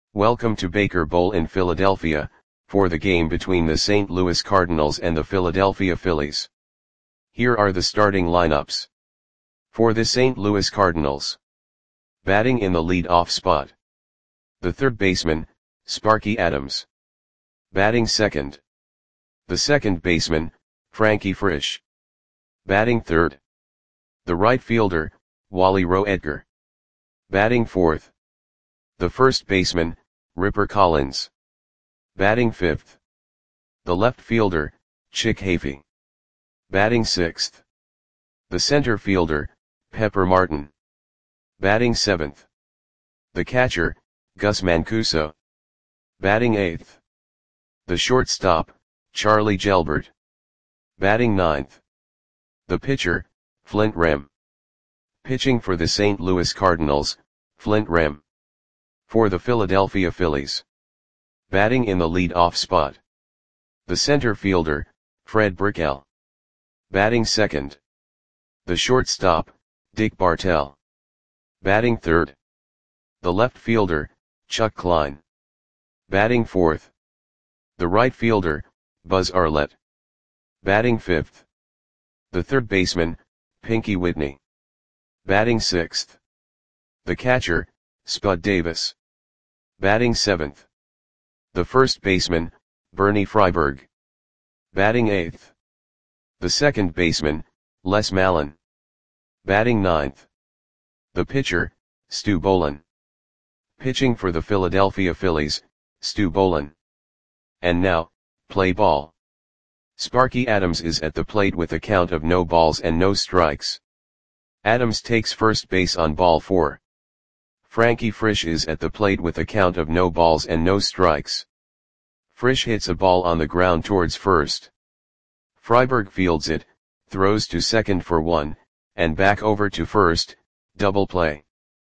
Welcome to Baker Bowl in Philadelphia, for the game between the St. Louis Cardinals and the Philadelphia Phillies. Here are the starting lineups. For the St. Louis Cardinals. Batting in the lead-off spot. The third baseman, Sparky Adams. Batting second. The second baseman, Frankie Frisch. Batting third. The right fielder, Wally Roettger. Batting fourth. The first baseman, Ripper Collins. Batting fifth. The left fielder, Chick Hafey. Batting sixth. The center fielder, Pepper Martin. Batting seventh. The catcher, Gus Mancuso. Batting eighth. The shortstop, Charlie Gelbert. Batting ninth. The pitcher, Flint Rem. Pitching for the St. Louis Cardinals, Flint Rem. For the Philadelphia Phillies. Batting in the lead-off spot. The center fielder, Fred Brickell. Batting second. The shortstop, Dick Bartell. Batting third. The left fielder, Chuck Klein. Batting fourth. The right fielder, Buzz Arlett. Batting fifth. The third baseman, Pinky Whitney. Batting sixth. The catcher, Spud Davis. Batting seventh. The first baseman, Bernie Freiberg. Batting eighth. The second baseman, Les Mallon. Batting ninth. The pitcher, Stu Bolin. Pitching for the Philadelphia Phillies, Stu Bolin. And now, play ball. Sparky Adams is at the plate with a count of no balls and no strikes. Adams takes first base on ball 4. Frankie Frisch is at the plate with a count of no balls and no strikes. Frisch hits a ball on the ground towards first. Freiberg fields it, throws to second for 1, and back over to first, double play.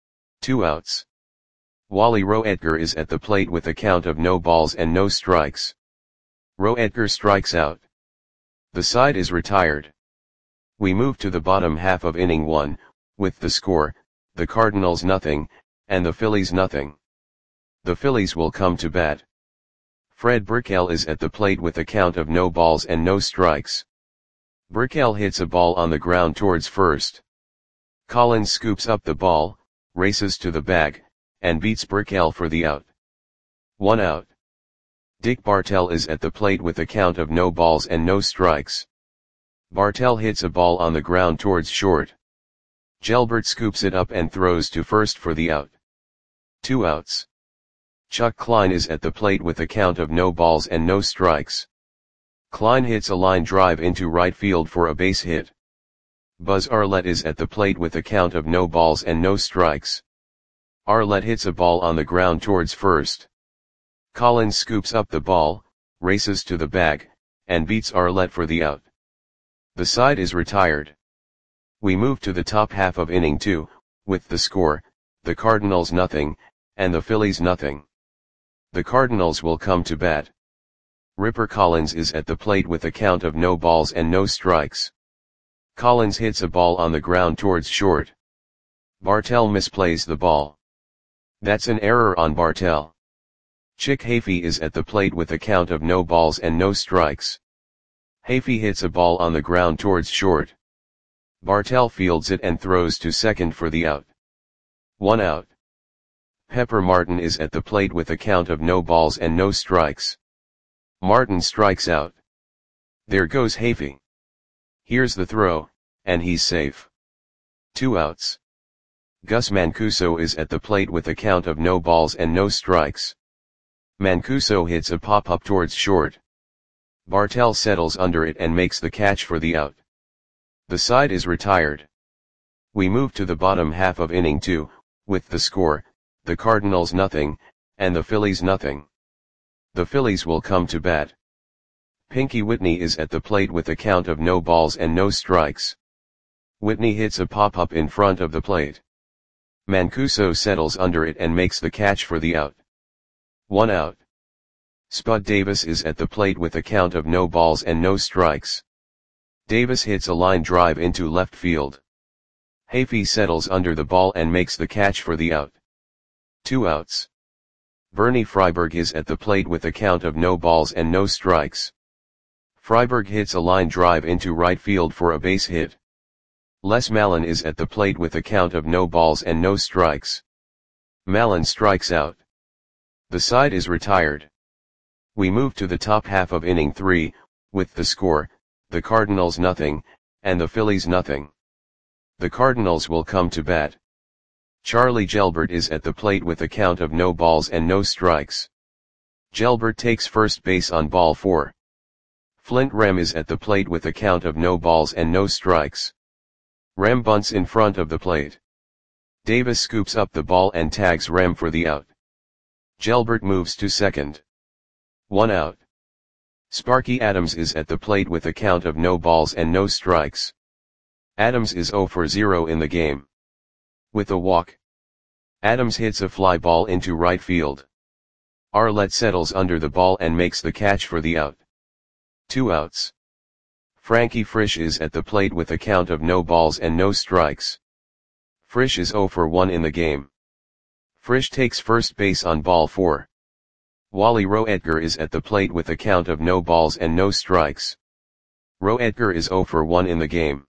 2 outs. Wally Roettger is at the plate with a count of no balls and no strikes. Roettger strikes out. The side is retired. We move to the bottom half of inning 1, with the score, the Cardinals nothing, and the Phillies nothing. The Phillies will come to bat. Fred Brickell is at the plate with a count of no balls and no strikes. Brickell hits a ball on the ground towards first. Collins scoops up the ball, races to the bag, and beats Brickell for the out. 1 out. Dick Bartell is at the plate with a count of no balls and no strikes. Bartell hits a ball on the ground towards short. Gelbert scoops it up and throws to first for the out. 2 outs. Chuck Klein is at the plate with a count of no balls and no strikes. Klein hits a line drive into right field for a base hit. Buzz Arlett is at the plate with a count of no balls and no strikes. Arlett hits a ball on the ground towards first. Collins scoops up the ball, races to the bag, and beats Arlett for the out. The side is retired. We move to the top half of inning 2, with the score, the Cardinals nothing, and the Phillies nothing. The Cardinals will come to bat. Ripper Collins is at the plate with a count of no balls and no strikes. Collins hits a ball on the ground towards short. Bartell misplays the ball. That's an error on Bartell. Chick Hafey is at the plate with a count of no balls and no strikes. Hafey hits a ball on the ground towards short. Bartell fields it and throws to second for the out. 1 out. Pepper Martin is at the plate with a count of no balls and no strikes. Martin strikes out. There goes Hafey. Here's the throw, and he's safe. 2 outs. Gus Mancuso is at the plate with a count of no balls and no strikes. Mancuso hits a pop-up towards short. Bartell settles under it and makes the catch for the out. The side is retired. We move to the bottom half of inning 2, with the score, the Cardinals nothing, and the Phillies nothing. The Phillies will come to bat. Pinky Whitney is at the plate with a count of no balls and no strikes. Whitney hits a pop-up in front of the plate. Mancuso settles under it and makes the catch for the out. 1 out. Spud Davis is at the plate with a count of no balls and no strikes. Davis hits a line drive into left field. Hafey settles under the ball and makes the catch for the out. 2 outs. Bernie Freiberg is at the plate with a count of no balls and no strikes. Freiberg hits a line drive into right field for a base hit. Les Mallon is at the plate with a count of no balls and no strikes. Mallon strikes out. The side is retired. We move to the top half of inning 3, with the score, the Cardinals nothing, and the Phillies nothing. The Cardinals will come to bat. Charlie Gelbert is at the plate with a count of no balls and no strikes. Gelbert takes first base on ball 4. Flint Rem is at the plate with a count of no balls and no strikes. Rem bunts in front of the plate. Davis scoops up the ball and tags Rem for the out. Gelbert moves to second. 1 out. Sparky Adams is at the plate with a count of no balls and no strikes. Adams is 0 for 0 in the game. With a walk, Adams hits a fly ball into right field. Arlett settles under the ball and makes the catch for the out. 2 outs. Frankie Frisch is at the plate with a count of no balls and no strikes. Frisch is 0 for 1 in the game. Frisch takes first base on ball 4. Wally Roetger is at the plate with a count of no balls and no strikes. Roetger is 0 for 1 in the game.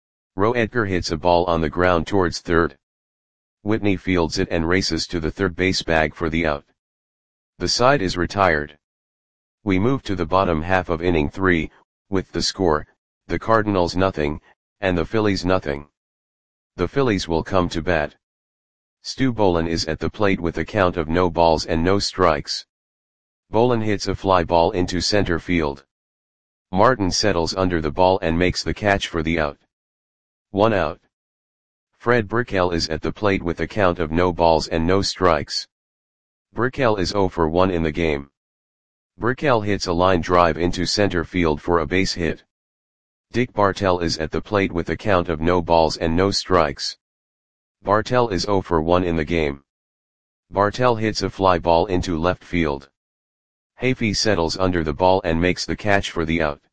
Roetger hits a ball on the ground towards third. Whitney fields it and races to the third base bag for the out. The side is retired. We move to the bottom half of inning 3, with the score, the Cardinals nothing, and the Phillies nothing. The Phillies will come to bat. Stu Bolin is at the plate with a count of no balls and no strikes. Bolin hits a fly ball into center field. Martin settles under the ball and makes the catch for the out. 1 out. Fred Brickell is at the plate with a count of no balls and no strikes. Brickell is 0 for 1 in the game. Brickell hits a line drive into center field for a base hit. Dick Bartell is at the plate with a count of no balls and no strikes. Bartell is 0 for 1 in the game. Bartell hits a fly ball into left field. Hafey settles under the ball and makes the catch for the out.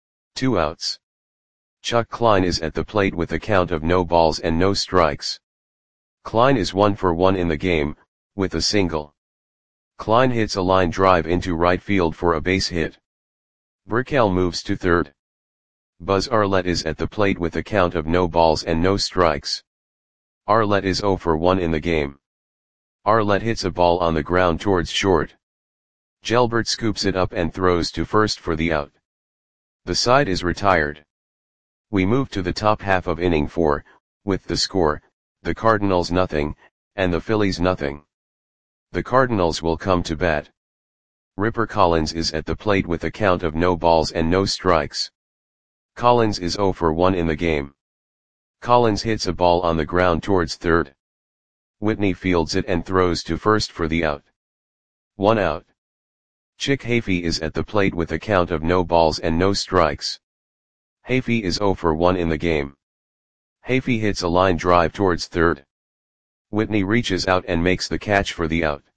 2 outs. Chuck Klein is at the plate with a count of no balls and no strikes. Klein is 1 for 1 in the game, with a single. Klein hits a line drive into right field for a base hit. Brickell moves to third. Buzz Arlett is at the plate with a count of no balls and no strikes. Arlett is 0 for 1 in the game. Arlett hits a ball on the ground towards short. Gelbert scoops it up and throws to first for the out. The side is retired. We move to the top half of inning 4, with the score, the Cardinals nothing, and the Phillies nothing. The Cardinals will come to bat. Ripper Collins is at the plate with a count of no balls and no strikes. Collins is 0 for 1 in the game. Collins hits a ball on the ground towards third. Whitney fields it and throws to first for the out. 1 out. Chick Hafey is at the plate with a count of no balls and no strikes. Hafey is 0 for 1 in the game. Hafey hits a line drive towards third. Whitney reaches out and makes the catch for the out.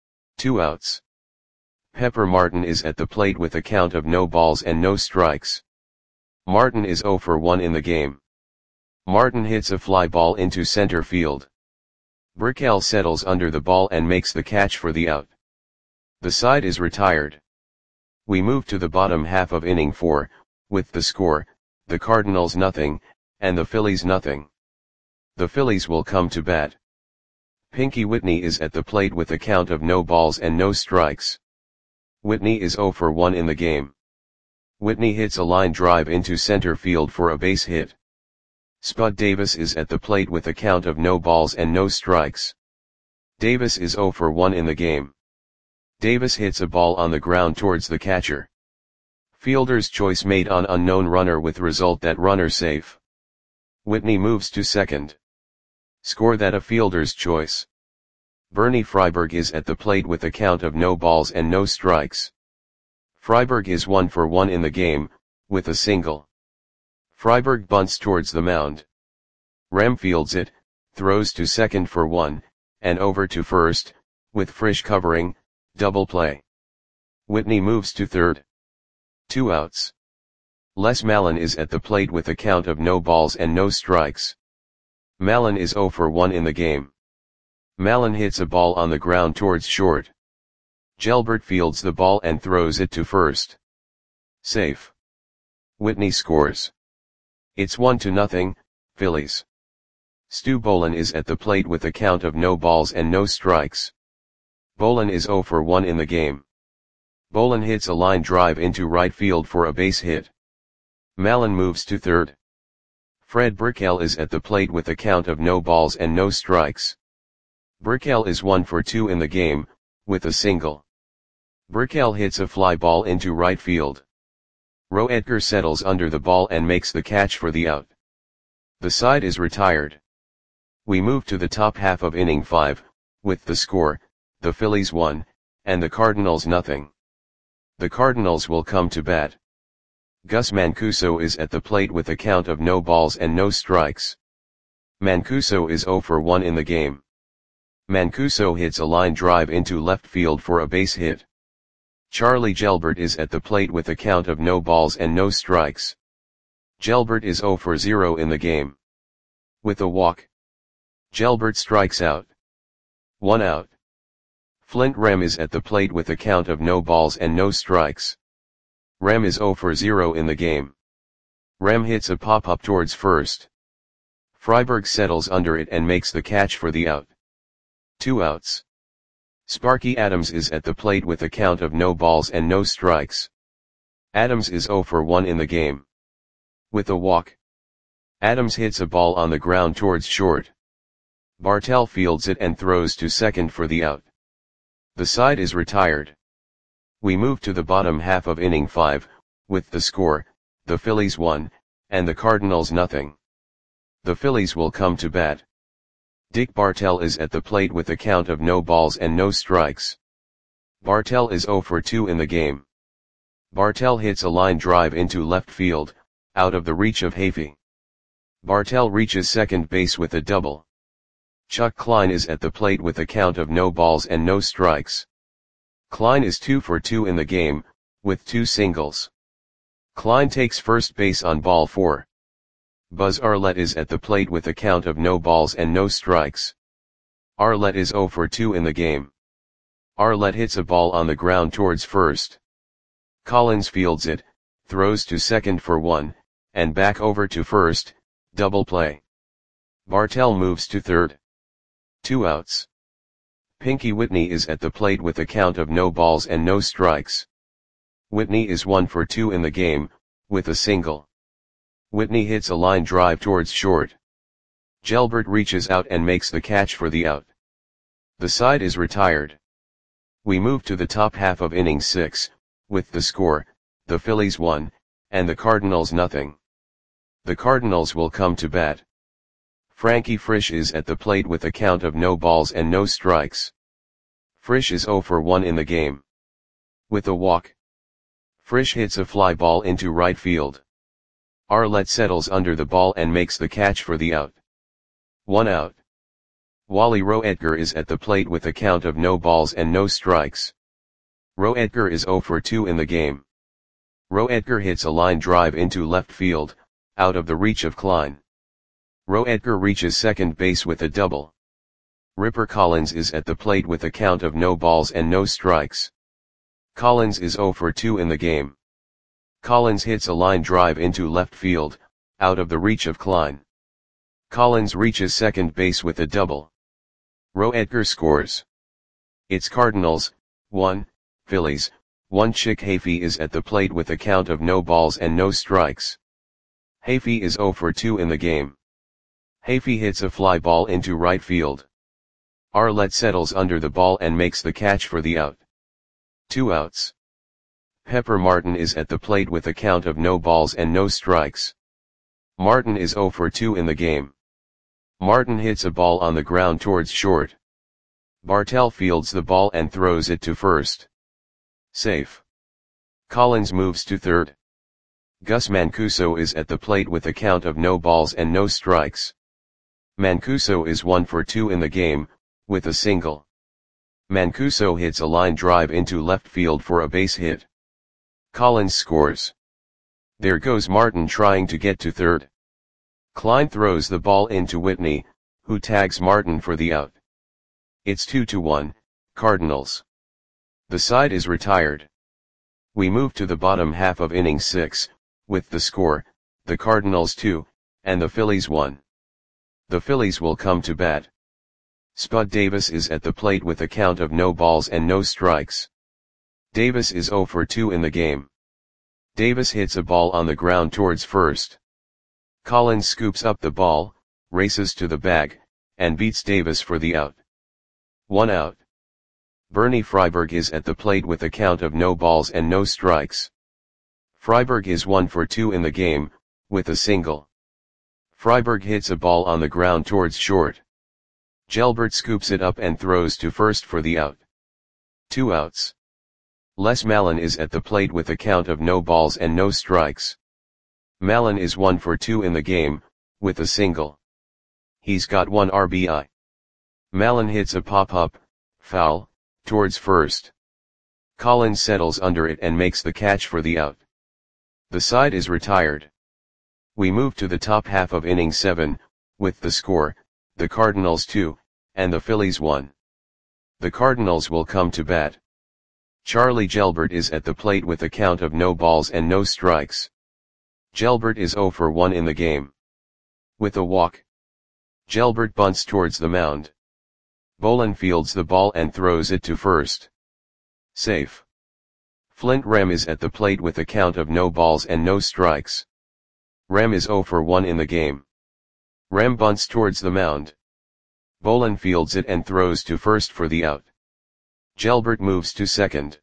2 outs. Pepper Martin is at the plate with a count of no balls and no strikes. Martin is 0 for 1 in the game. Martin hits a fly ball into center field. Brickell settles under the ball and makes the catch for the out. The side is retired. We move to the bottom half of inning 4, with the score, the Cardinals nothing, and the Phillies nothing. The Phillies will come to bat. Pinky Whitney is at the plate with a count of no balls and no strikes. Whitney is 0 for 1 in the game. Whitney hits a line drive into center field for a base hit. Spud Davis is at the plate with a count of no balls and no strikes. Davis is 0 for 1 in the game. Davis hits a ball on the ground towards the catcher. Fielder's choice made on unknown runner with result that runner safe. Whitney moves to second. Score that a fielder's choice. Bernie Freiberg is at the plate with a count of no balls and no strikes. Freiberg is 1 for 1 in the game, with a single. Freiberg bunts towards the mound. Rem fields it, throws to second for 1, and over to first, with Frisch covering, double play. Whitney moves to third. 2 outs. Les Mallon is at the plate with a count of no balls and no strikes. Mallon is 0 for 1 in the game. Mallon hits a ball on the ground towards short. Gelbert fields the ball and throws it to first. Safe. Whitney scores. It's 1-0, Phillies. Stu Bolin is at the plate with a count of no balls and no strikes. Bolin is 0 for 1 in the game. Bolin hits a line drive into right field for a base hit. Mallon moves to third. Fred Brickell is at the plate with a count of no balls and no strikes. Brickell is 1 for 2 in the game, with a single. Brickell hits a fly ball into right field. Roe Edgar settles under the ball and makes the catch for the out. The side is retired. We move to the top half of inning 5, with the score, the Phillies 1, and the Cardinals nothing. The Cardinals will come to bat. Gus Mancuso is at the plate with a count of no balls and no strikes. Mancuso is 0 for 1 in the game. Mancuso hits a line drive into left field for a base hit. Charlie Gelbert is at the plate with a count of no balls and no strikes. Gelbert is 0 for 0 in the game. With a walk. Gelbert strikes out. 1 out. Flint Rem is at the plate with a count of no balls and no strikes. Rem is 0 for 0 in the game. Rem hits a pop-up towards first. Freiberg settles under it and makes the catch for the out. 2 outs. Sparky Adams is at the plate with a count of no balls and no strikes. Adams is 0 for 1 in the game. With a walk. Adams hits a ball on the ground towards short. Bartell fields it and throws to second for the out. The side is retired. We move to the bottom half of inning 5, with the score, the Phillies 1, and the Cardinals nothing. The Phillies will come to bat. Dick Bartell is at the plate with a count of no balls and no strikes. Bartell is 0 for 2 in the game. Bartell hits a line drive into left field, out of the reach of Hafey. Bartell reaches second base with a double. Chuck Klein is at the plate with a count of no balls and no strikes. Klein is 2 for 2 in the game, with 2 singles. Klein takes first base on ball 4. Buzz Arlett is at the plate with a count of no balls and no strikes. Arlett is 0 for 2 in the game. Arlett hits a ball on the ground towards first. Collins fields it, throws to second for 1, and back over to first, double play. Bartell moves to third. 2 outs. Pinky Whitney is at the plate with a count of no balls and no strikes. Whitney is 1 for 2 in the game, with a single. Whitney hits a line drive towards short. Gelbert reaches out and makes the catch for the out. The side is retired. We move to the top half of inning 6, with the score, the Phillies 1, and the Cardinals nothing. The Cardinals will come to bat. Frankie Frisch is at the plate with a count of no balls and no strikes. Frisch is 0 for 1 in the game. With a walk. Frisch hits a fly ball into right field. Arlett settles under the ball and makes the catch for the out. 1 out. Wally Roe Edgar is at the plate with a count of no balls and no strikes. Roe Edgar is 0 for 2 in the game. Roe Edgar hits a line drive into left field, out of the reach of Klein. Roe Edgar reaches second base with a double. Ripper Collins is at the plate with a count of no balls and no strikes. Collins is 0 for 2 in the game. Collins hits a line drive into left field, out of the reach of Klein. Collins reaches second base with a double. Roe Edgar scores. It's Cardinals, 1, Phillies, 1. Chick Hafey is at the plate with a count of no balls and no strikes. Hafey is 0 for 2 in the game. Hafey hits a fly ball into right field. Arlett settles under the ball and makes the catch for the out. 2 outs. Pepper Martin is at the plate with a count of no balls and no strikes. Martin is 0 for 2 in the game. Martin hits a ball on the ground towards short. Bartell fields the ball and throws it to first. Safe. Collins moves to third. Gus Mancuso is at the plate with a count of no balls and no strikes. Mancuso is 1 for 2 in the game, with a single. Mancuso hits a line drive into left field for a base hit. Collins scores. There goes Martin trying to get to third. Klein throws the ball into Whitney, who tags Martin for the out. It's 2-1, Cardinals. The side is retired. We move to the bottom half of inning 6, with the score, the Cardinals 2, and the Phillies 1. The Phillies will come to bat. Spud Davis is at the plate with a count of no balls and no strikes. Davis is 0 for 2 in the game. Davis hits a ball on the ground towards first. Collins scoops up the ball, races to the bag, and beats Davis for the out. 1 out. Bernie Freiberg is at the plate with a count of no balls and no strikes. Freiberg is 1 for 2 in the game, with a single. Freiberg hits a ball on the ground towards short. Gelbert scoops it up and throws to first for the out. 2 outs. Les Mallon is at the plate with a count of no balls and no strikes. Mallon is 1 for 2 in the game, with a single. He's got 1 RBI. Mallon hits a pop-up, foul, towards first. Collins settles under it and makes the catch for the out. The side is retired. We move to the top half of inning 7, with the score, the Cardinals 2, and the Phillies 1. The Cardinals will come to bat. Charlie Gelbert is at the plate with a count of no balls and no strikes. Gelbert is 0 for 1 in the game. With a walk. Gelbert bunts towards the mound. Bolin fields the ball and throws it to first. Safe. Flint Rem is at the plate with a count of no balls and no strikes. Rem is 0 for 1 in the game. Rem bunts towards the mound. Bolin fields it and throws to first for the out. Gelbert moves to second.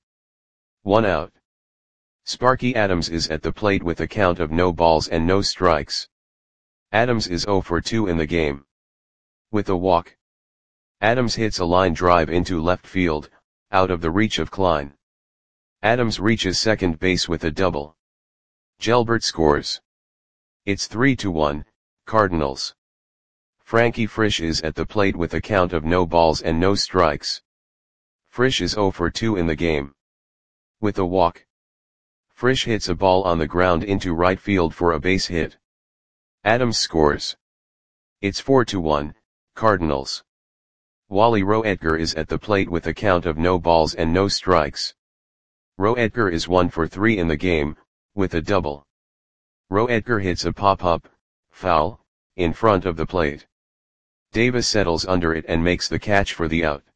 1 out. Sparky Adams is at the plate with a count of no balls and no strikes. Adams is 0 for 2 in the game. With a walk. Adams hits a line drive into left field, out of the reach of Klein. Adams reaches second base with a double. Gelbert scores. It's 3-1, Cardinals. Frankie Frisch is at the plate with a count of no balls and no strikes. Frisch is 0 for 2 in the game. With a walk. Frisch hits a ball on the ground into right field for a base hit. Adams scores. It's 4-1, Cardinals. Wally Roedger is at the plate with a count of no balls and no strikes. Roedger is 1 for 3 in the game, with a double. Roedger hits a pop-up, foul, in front of the plate. Davis settles under it and makes the catch for the out.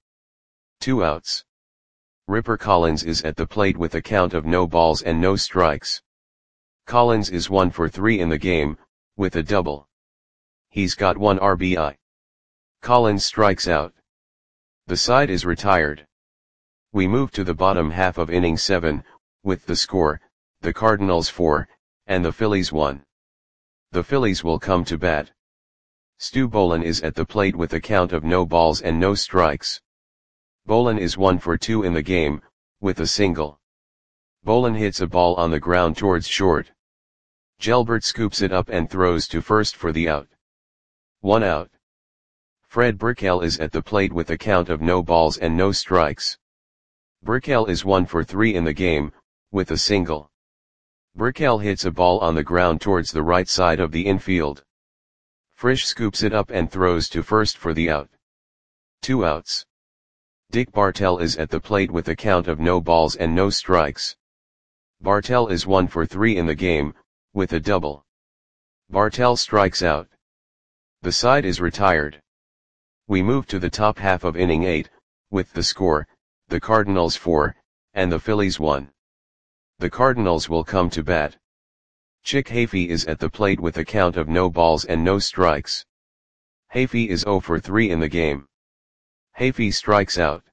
2 outs. Ripper Collins is at the plate with a count of no balls and no strikes. Collins is 1 for 3 in the game, with a double. He's got 1 RBI. Collins strikes out. The side is retired. We move to the bottom half of inning 7, with the score, the Cardinals 4, and the Phillies 1. The Phillies will come to bat. Stu Bolin is at the plate with a count of no balls and no strikes. Bolin is 1 for 2 in the game, with a single. Bolin hits a ball on the ground towards short. Gelbert scoops it up and throws to first for the out. 1 out. Fred Brickell is at the plate with a count of no balls and no strikes. Brickell is 1 for 3 in the game, with a single. Brickell hits a ball on the ground towards the right side of the infield. Frisch scoops it up and throws to first for the out. 2 outs. Dick Bartell is at the plate with a count of no balls and no strikes. Bartell is 1 for 3 in the game, with a double. Bartell strikes out. The side is retired. We move to the top half of inning 8, with the score, the Cardinals 4, and the Phillies 1. The Cardinals will come to bat. Chick Hafey is at the plate with a count of no balls and no strikes. Hafey is 0 for 3 in the game. Hafey strikes out.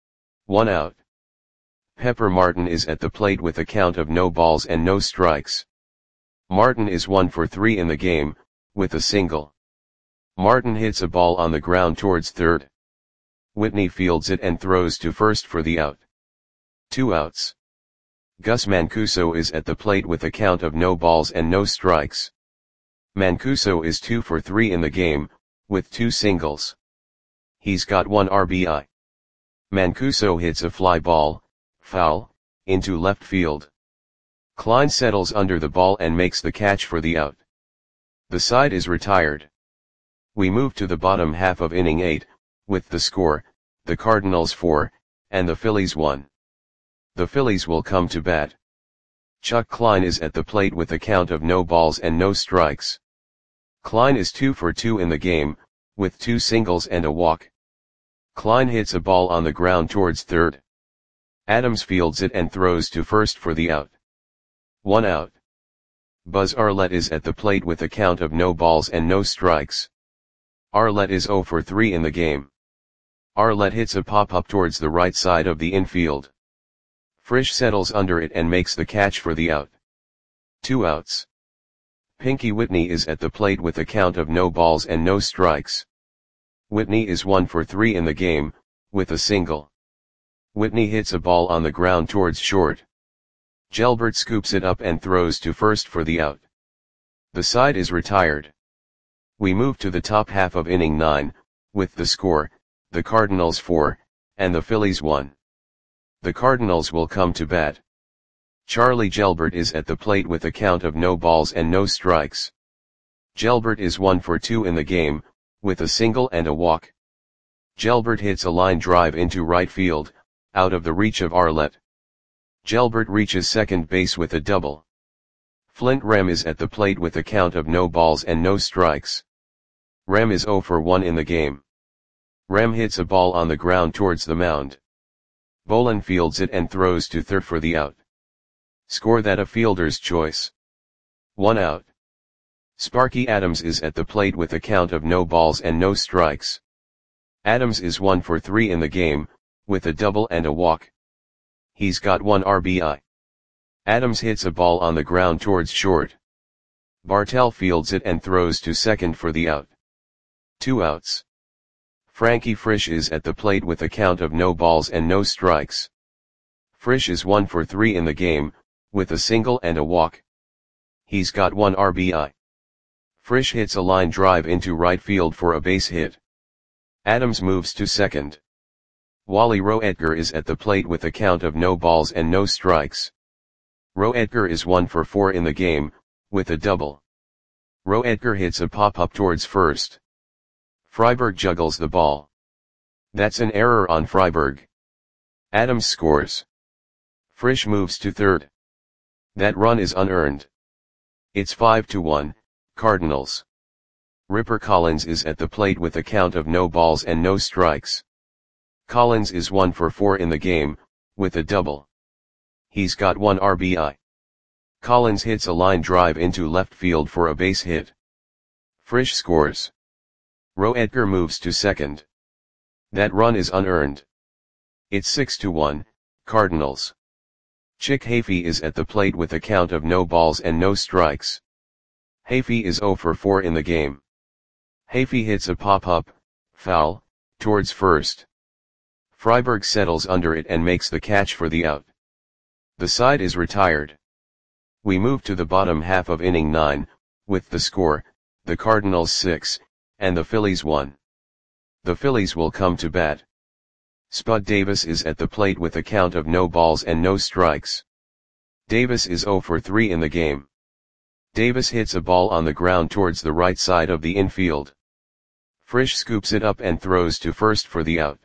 1 out. Pepper Martin is at the plate with a count of no balls and no strikes. Martin is 1 for 3 in the game, with a single. Martin hits a ball on the ground towards third. Whitney fields it and throws to first for the out. 2 outs. Gus Mancuso is at the plate with a count of no balls and no strikes. Mancuso is 2 for 3 in the game, with 2 singles. He's got 1 RBI. Mancuso hits a fly ball, foul, into left field. Klein settles under the ball and makes the catch for the out. The side is retired. We move to the bottom half of inning 8, with the score, the Cardinals 4, and the Phillies 1. The Phillies will come to bat. Chuck Klein is at the plate with a count of no balls and no strikes. Klein is 2 for 2 in the game, with 2 singles and a walk. Klein hits a ball on the ground towards third. Adams fields it and throws to first for the out. 1 out. Buzz Arlett is at the plate with a count of no balls and no strikes. Arlett is 0 for 3 in the game. Arlett hits a pop-up towards the right side of the infield. Frisch settles under it and makes the catch for the out. 2 outs. Pinky Whitney is at the plate with a count of no balls and no strikes. Whitney is 1 for 3 in the game, with a single. Whitney hits a ball on the ground towards short. Gelbert scoops it up and throws to first for the out. The side is retired. We move to the top half of inning 9, with the score, the Cardinals 4, and the Phillies 1. The Cardinals will come to bat. Charlie Gelbert is at the plate with a count of no balls and no strikes. Gelbert is 1 for 2 in the game, with a single and a walk. Gelbert hits a line drive into right field, out of the reach of Arlett. Gelbert reaches second base with a double. Flint Rem is at the plate with a count of no balls and no strikes. Rem is 0 for 1 in the game. Rem hits a ball on the ground towards the mound. Bolin fields it and throws to third for the out. Score that a fielder's choice. 1 out. Sparky Adams is at the plate with a count of no balls and no strikes. Adams is 1 for 3 in the game, with a double and a walk. He's got 1 RBI. Adams hits a ball on the ground towards short. Bartell fields it and throws to second for the out. 2 outs. Frankie Frisch is at the plate with a count of no balls and no strikes. Frisch is 1 for 3 in the game, with a single and a walk. He's got 1 RBI. Frisch hits a line drive into right field for a base hit. Adams moves to second. Wally Roetger is at the plate with a count of no balls and no strikes. Roetger is 1 for 4 in the game, with a double. Roetger hits a pop-up towards first. Freiberg juggles the ball. That's an error on Freiberg. Adams scores. Frisch moves to third. That run is unearned. It's 5-1, Cardinals. Ripper Collins is at the plate with a count of no balls and no strikes. Collins is 1 for 4 in the game, with a double. He's got 1 RBI. Collins hits a line drive into left field for a base hit. Frisch scores. Roetger moves to second. That run is unearned. It's 6-1, Cardinals. Chick Hafey is at the plate with a count of no balls and no strikes. Hafey is 0 for 4 in the game. Hafey hits a pop-up, foul, towards first. Freiberg settles under it and makes the catch for the out. The side is retired. We move to the bottom half of inning 9, with the score, the Cardinals 6, and the Phillies 1. The Phillies will come to bat. Spud Davis is at the plate with a count of no balls and no strikes. Davis is 0 for 3 in the game. Davis hits a ball on the ground towards the right side of the infield. Frisch scoops it up and throws to first for the out.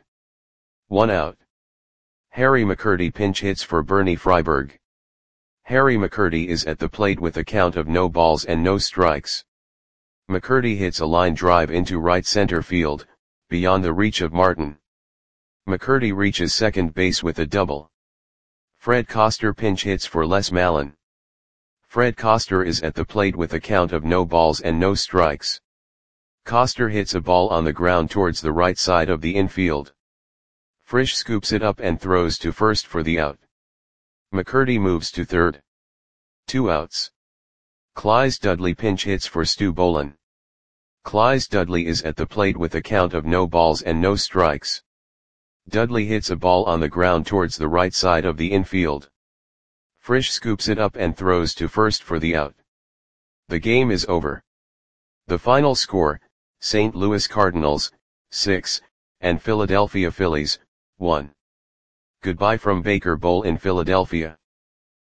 1 out. Harry McCurdy pinch hits for Bernie Freiberg. Harry McCurdy is at the plate with a count of no balls and no strikes. McCurdy hits a line drive into right center field, beyond the reach of Martin. McCurdy reaches second base with a double. Fred Koster pinch hits for Les Malin. Fred Koster is at the plate with a count of no balls and no strikes. Koster hits a ball on the ground towards the right side of the infield. Frisch scoops it up and throws to first for the out. McCurdy moves to third. 2 outs. Clyde Dudley pinch hits for Stu Bolin. Clyde Dudley is at the plate with a count of no balls and no strikes. Dudley hits a ball on the ground towards the right side of the infield. Frisch scoops it up and throws to first for the out. The game is over. The final score, St. Louis Cardinals, 6, and Philadelphia Phillies, 1. Goodbye from Baker Bowl in Philadelphia.